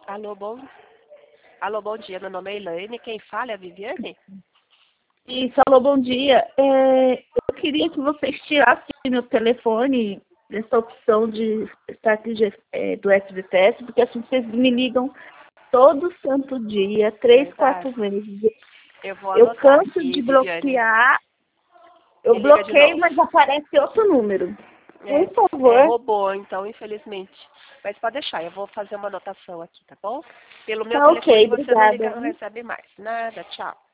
Alô, bom dia. Meu nome é Elaine. Quem fala é a Viviane? Isso, alô, bom dia. Eu queria que vocês tirassem meu telefone dessa opção de estratégia do FGTS, porque assim vocês me ligam todo santo dia, 3, Verdade. 4 vezes. Eu vou Eu anotar canso aqui, de Viviane. eu Me liga de bloqueio, novo. mas aparece outro número. Por É favor. robô, então, infelizmente. Mas pode deixar, eu vou fazer uma anotação aqui, tá bom? Pelo meu Tá ok, telefone você não liga, obrigada. não recebe mais. Nada, tchau.